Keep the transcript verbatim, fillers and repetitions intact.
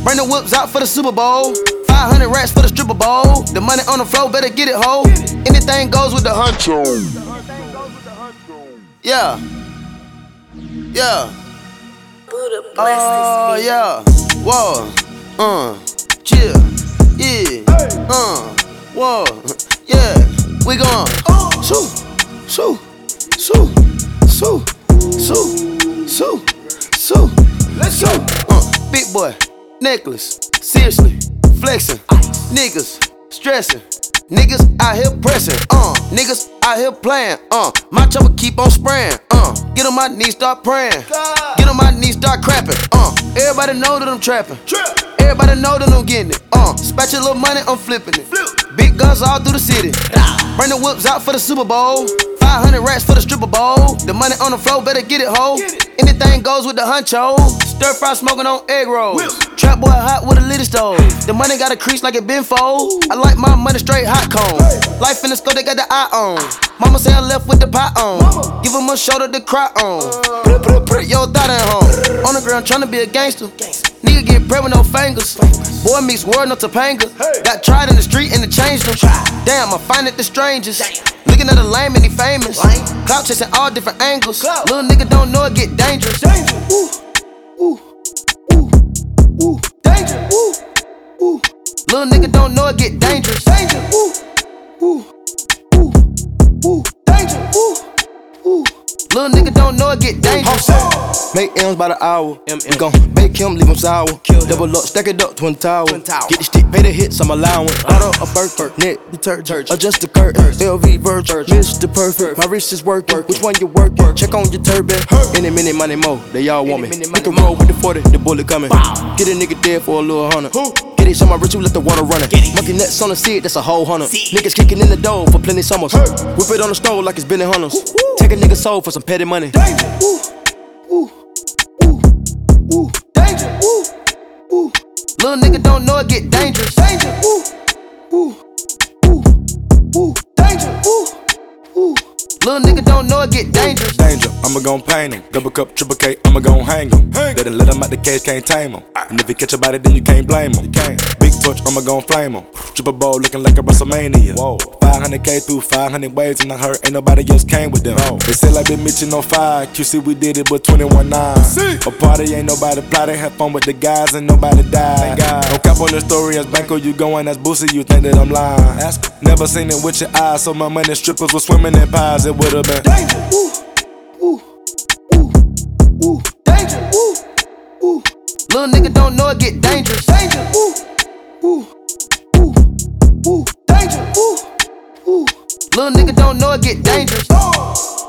Bring the whips out for the Super Bowl. five hundred racks for the stripper bowl. The money on the floor, better get it, ho. Anything goes with the huncho. Yeah. Yeah. Oh, yeah. Whoa. Uh. Chill. Yeah. Uh. Whoa. Yeah. We gone. Shoo. Shoo. Shoo. Shoo. Shoo. Shoo. Shoo. Let's go. Uh. Big boy. Necklace. Seriously. Flexing. Niggas. Stressing. Niggas out here pressing, uh Niggas out here playing, uh My chopper keep on spraying, uh Get on my knees, start praying. Get on my knees, start crapping, uh Everybody know that I'm trapping. Everybody know that I'm getting it, uh Spatch your little money, I'm flipping it. Big guns all through the city. Bring the whips out for the Super Bowl. five hundred racks for the stripper bowl. The money on the floor, better get it, ho. Anything goes with the huncho. Stir fry smoking on egg rolls. Trap boy hot with a little stove. The money got a crease like it been fold. I like my money straight hot cone. Life in the store, they got the eye on. Mama say I left with the pot on. Give him a shoulder to cry on. Put, put, put your thought at home. On the ground tryna be a gangster. Nigga get prep with no fingers. Boy meets world, no Topanga. Got tried in the street and it changed them. Damn, I find it the strangest. Looking at a lame and he famous. Clout chasing all different angles. Little nigga don't know it get dangerous. Ooh, ooh, ooh, ooh, danger. Ooh, ooh. Little nigga don't know it get dangerous. Danger. Ooh, ooh, ooh, ooh, danger. Ooh, ooh. Little nigga don't know it get dangerous. Make M's by the hour. We gon' bake him, leave him sour. Double up, stack it up, twin tower. Get the stick, pay the hits, I'm allowance. Bought up a Burke, net detergent. Adjust the curtain, L V Virgin, Mister Perfect. My wrist is working. Which one you working? Check on your turban. Any minute, money more. They all want me. We can roll with the forty, the bullet coming. Get a nigga dead for a little hundred. Get it, so my rich, you let the water run it. Monkey nuts on the seat, that's a whole hundred. Niggas kicking in the door for plenty summers. Whip it on the stove like it's Benny Hunters. Take a nigga soul for some petty money. Ooh, ooh, ooh, ooh, danger. Ooh, ooh. Little nigga don't know it get dangerous. Danger. Ooh, ooh, ooh, ooh, danger. Ooh, ooh. Little nigga don't know it get dangerous. Danger, I'ma gon' paint him. Double cup, triple K, I'ma gon' hang him. Let him let him out the cage, can't tame him. And if you catch a body, then you can't blame him. Big torch, I'ma gon' flame him. Triple bowl looking like a WrestleMania. Whoa. five hundred K through five hundred waves, and I heard ain't nobody else came with them. No. They say like been Mitchell on fire. Q C, we did it, but twenty-one nine. A party ain't nobody plotting. Have fun with the guys, and nobody died. No cap on the story as Banco, you going as Boosie, you think that I'm lying. Ask never seen it with your eyes, so my money strippers was swimming in pies. It would've been danger. Ooh, ooh, ooh, ooh, danger. Ooh, ooh. Little nigga don't know it get dangerous. Danger. Ooh, ooh, ooh, ooh, danger. Ooh, ooh. Little nigga don't know it get dangerous.